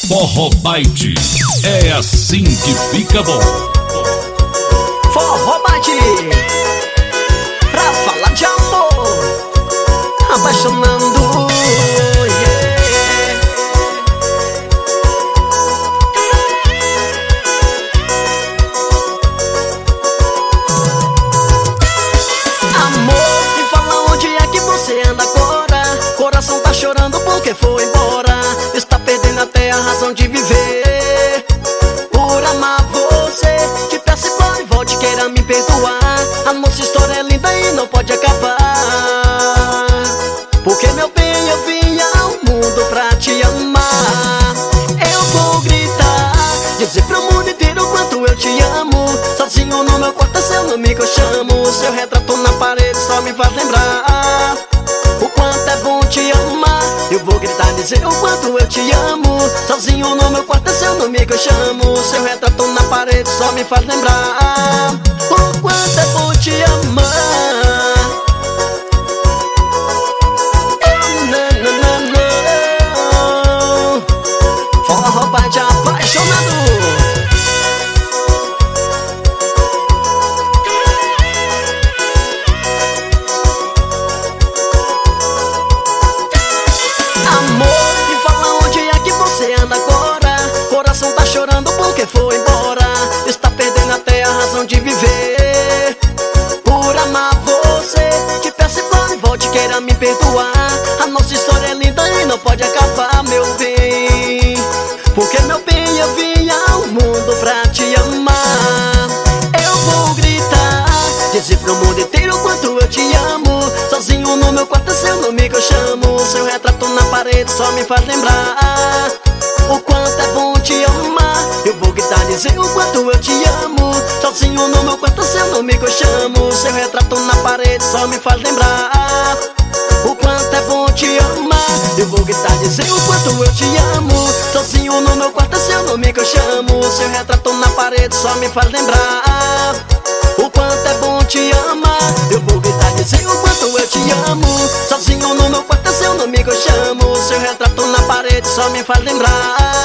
Forró Bite, é assim que fica bom. Forró Bite, pra falar de amor, apaixonando, yeah. Amor, me fala onde é que você anda agora. Coração tá chorando porque foi embora. Está perdendo até a razão de viver. Por amar você, te peço e volte, queira me perdoar. A nossa história é linda e não pode acabar. Porque meu bem, eu vim ao mundo pra te amar. Eu vou gritar, dizer pro mundo inteiro o quanto eu te amo. Sozinho no meu quarto é seu nome que eu chamo. Seu retrato na parede só me faz lembrar o quanto é bom te amar. Eu vou gritar, dizer o quanto eu te amo. Sozinho no meu quarto é seu nome que eu chamo. Seu retrato na parede só me faz lembrar o quanto é bom te amar. Oh, não, não, não, não. Forró Bite apaixonado. Amor, me fala onde é que você anda agora. Coração tá chorando porque foi embora. Está perdendo até a razão de viver. Por amar você, te peço e volte, queira me perdoar. A nossa história é linda e não pode acabar, meu bem. Porque meu bem, eu vim ao mundo pra te amar. Eu vou gritar, dizer pro mundo inteiro o quanto eu te amo. Sozinho no meu quarto é seu nome que eu chamo. Seu retrato na parede só me faz lembrar o quanto é bom te amar. Eu vou gritar, dizer o quanto eu te amo. Sozinho no meu quarto é seu nome que eu chamo. Seu retrato na parede só me faz lembrar o quanto é bom te amar. Eu vou gritar, dizer o quanto eu te amo. Sozinho no meu quarto é seu nome que eu chamo. Seu retrato na parede só me faz lembrar o quanto é bom te amar. Eu vou gritar, dizer o quanto eu te amo. Sozinho no meu quarto é seu nome que eu chamo. Seu retrato na parede só me faz lembrar